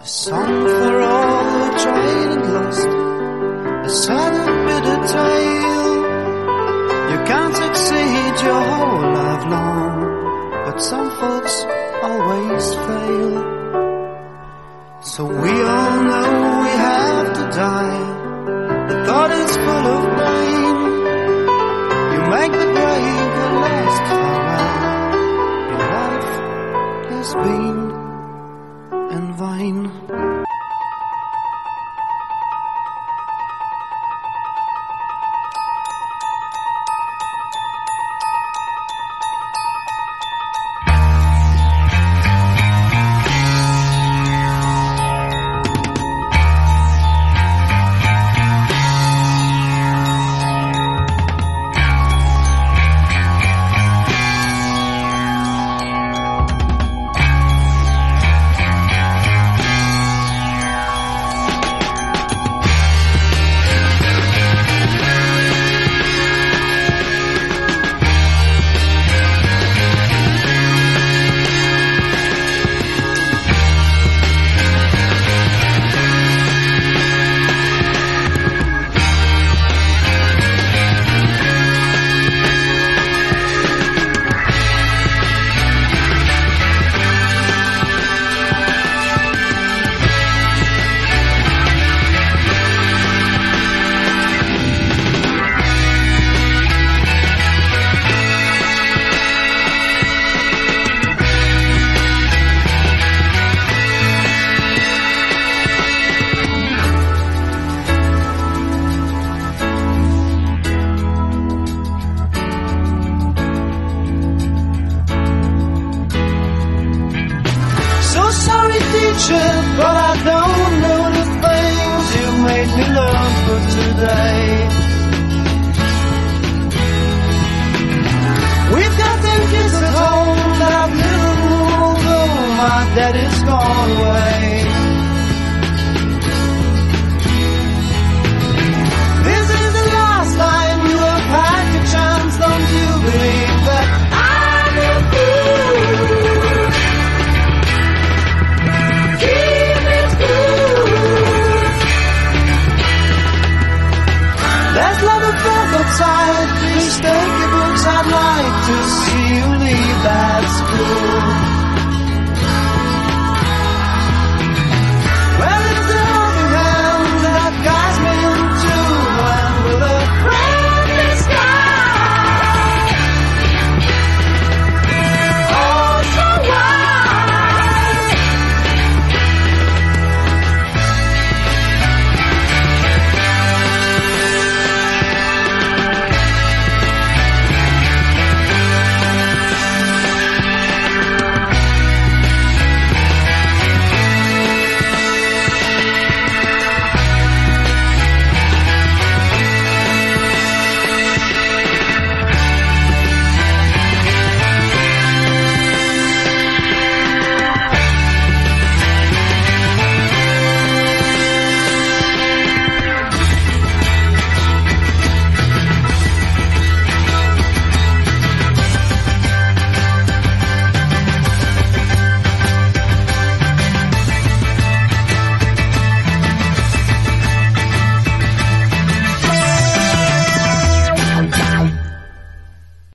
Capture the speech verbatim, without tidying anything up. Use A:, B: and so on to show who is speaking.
A: A song for all who tried and lost, a sad and bitter tale. You can't succeed your whole life long, but some folks always fail. So we all know we have to die. The thought is full of pain. You make the grave a last farewell. Your life has been in vain. But I don't know the things you made me learn for today. We've got them kids at home that I've little, although my daddy's gone away.